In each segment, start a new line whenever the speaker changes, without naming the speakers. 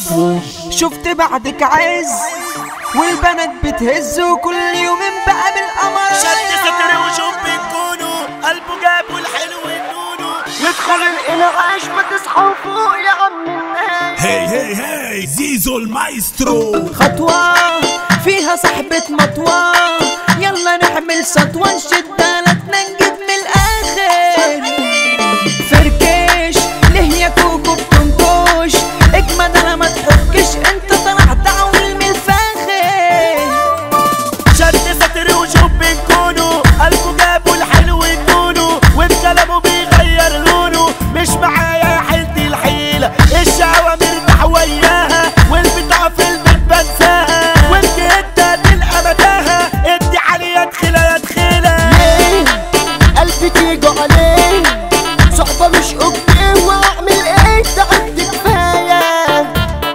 شفت بعدك عز والبنات بتهز وكل يومين بقى بالقمر
شد ستر وشوف بتكونوا قلبه جاب والحلو النونو
يدخل الانعاش ما تصحوا فوق يا عم الناس.
هي زيزو المايسترو.
خطوة فيها صحبة مطوة يلا نعمل سطوة نشد دالتنا نجيب من الآخر. فركش ليه يا كوكو بتنكش اجمد انا ما تحكش انت طلعت عول من الفاخر.
شد ستر وشوف بنكونوا قلبه جاب والحلو النونو وبكلامه بيغير لونه مش معايا يا حيلتي الحيلة الشهوة مرتاح وياها والبتاع في البيت بنساها وانت انت تلقى متاهة ادي عليا ادخلها يا دخيلة.
ليه قلبي تيجوا عليه صحبة مش اوكي واعمل ايه تعبت كفاية.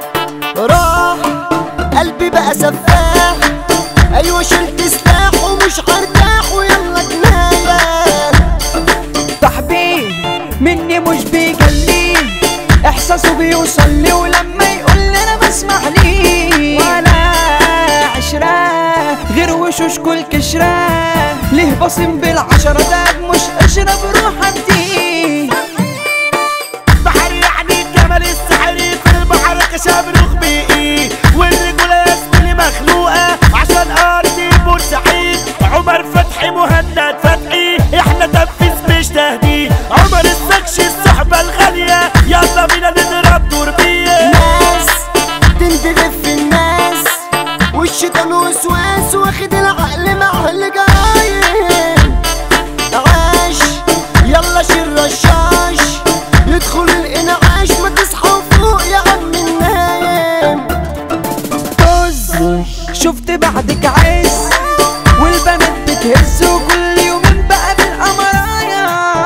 راح قلبي بقى سفاح ايوه شلت سلاح ومش هرتاح ويلا جناية.
صاحبي مني مش بيجلي احساسه بيوصل لي ولما يقول لي انا بسمع ليه ولا عشرة غير وشوش كل كشرة ليه بصم بالعشرة ده مش اشرب روح ابدي.
بحر يعني الجمل السحري في البحر كشبروخ بيقي والرجولة يا زميلي مخلوقة عشان ارضي بورسعيد. عمر فتحي مهند فتحي احنا تنفيذ مش تهديد. عمر السكش الصحبة الغالية يلا بينا نضرب توربية.
ناس تندغف في الناس والشيطان وسواس واخد العقل مع الجايين. عاش يلا شيل رشاش يدخل الانعاش ما تصحوا فوق يا عم النايم.
طز شفت بعدك عز والبنات بتهز وكل يومين بقى بالقمرايا.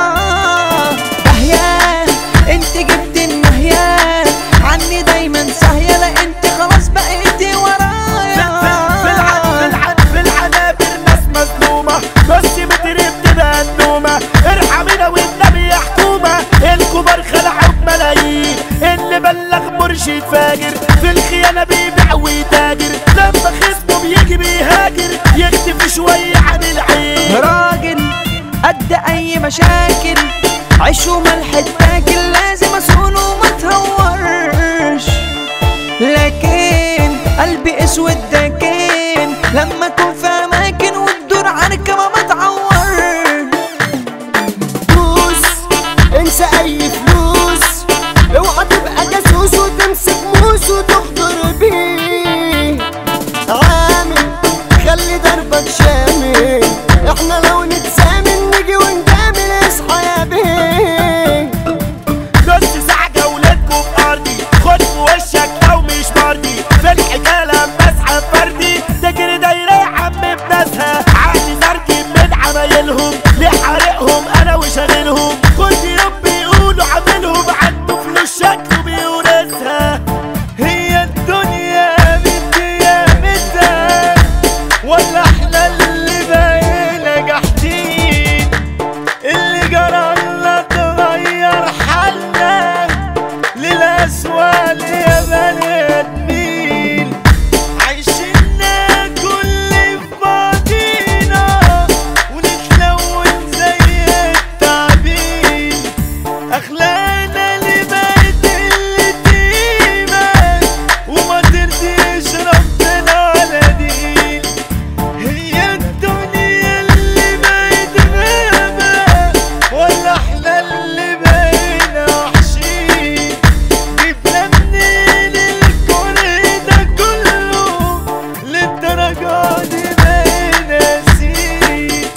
دهيا انت جبت النهيا عني دايما ساهية لا انت خلاص بقيتي ورايا.
في العنابر ناس مظلومة بس بتريد تبقى النومة ارحمينا والنبي يا حكومة. الكبار خلعوا بملايين اللي بلغ مرشد فاجر في الخيانة بيبيع ويتاجر لما خصمه بيجي بيهاجر يختفي شوية عن العين.
راجل قد اي مشاكل عيش وملح التاكل لازم اسول وما تهورش لكن قلبي اسود داكن لما اكون في اماكن وتدور عنك ما بتعور.
فلوس انسى اي فلوس اوعى تبقى جاسوس وتمسك موس وتخضر بيه. عامل خلي دربك شامل احنا لو نتسامل نيجي ونجامل اصحى يا بيه.
نص ساعة جولتكم في ارضي خد في وشك لو مش مرضي في الحكاية لما اسحب فردي تجري دايرة يا عم بناسها عقلي زرجي من عمايلهم ليه حارقهم انا وشاغلهم كل يوم بيقولوا عاملهم عنده فلوس شكله بيورثها. هي الدنيا بدي متها ولا احنا اللي بقينا جاحدين اللي جرى لنا تغير حالنا للأسوأ يا بني ادمين. عايشيننا كل في بعضينا ونتلون زي التعبين اخلاقنا اللي بقت اللي قيمة وما ترضيش ربنا على دين. هي الدنيا اللي بقت غابة ولا احنا اللي بقينا وحشين. جبنا منين الكل ده كله للدرجة دي بقينا نسيت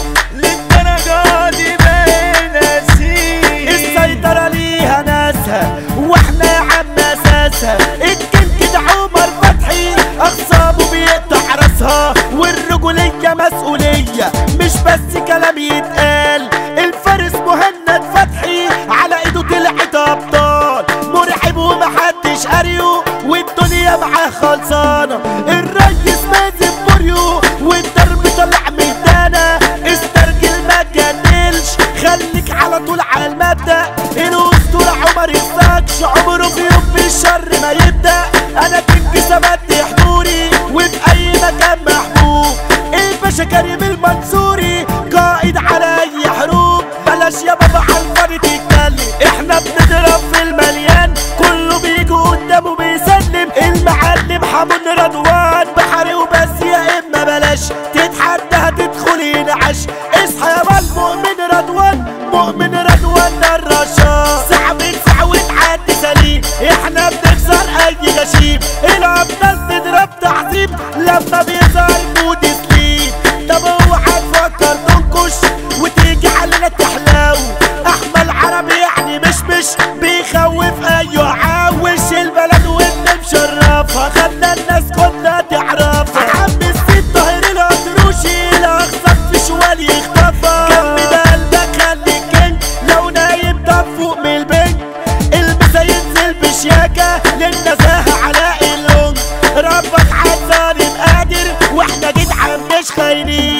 للدرجة دي بقينا نسيت. السيطرة ليها ناسها واحنا يا عم اساسها. الكل كده عمر فتحي اخصابه بيقطع راسها والرجولية مسؤولية مش بس كلام يتقال. الفارس مهند فتحي على ايده طلعت ابطال مرعب ومحدش قاريه والدنيا معاه خلصانة. الريس مازن بوريو والضرب طلع ميدانا استرجل ما تجنلش خليك على طول على المبدأ الاسطورة عمر يوسكش عمره في يوم بالشر ما يبدأ. انا كنت ثبت حضوري وفي اي مكان محبوب. الباشا كريم المنصوري قائد على اي حروب. بلاش يا بابا عالفاضي تتكلم، احنا بنضرب في المليان كله بيجي قدامه بيسلم. المعلم حمون رضوان بحري وبس يا اما بلاش تتحدى هتدخل ينعش. اصحى يا بابا المؤمن رضوان، مؤمن رضوان ده الرشاش. ساعة من ساعة وتعدي سليم، احنا بنكسر اي غشيم. الابطال تضرب تعظيم لما بيظهر مود سليم. طب اوعى تفكر تنكش وتيجي علينا تحلاو. احمد عربي يعني مش بيخوف ايوه عاوش. البلد وانت مشرفها خدنا الناس كلها تعرفها. عم السيد طاهر الأطروشي الاخصك في شوال يخطفها. جنب قلبك خليك كينج لو نايم طب فوق من البنج. المسا ينزل بشياكة للنزاهة علاء اللونج. ربك عالظالم قادر واحنا جدعان مش خاينين.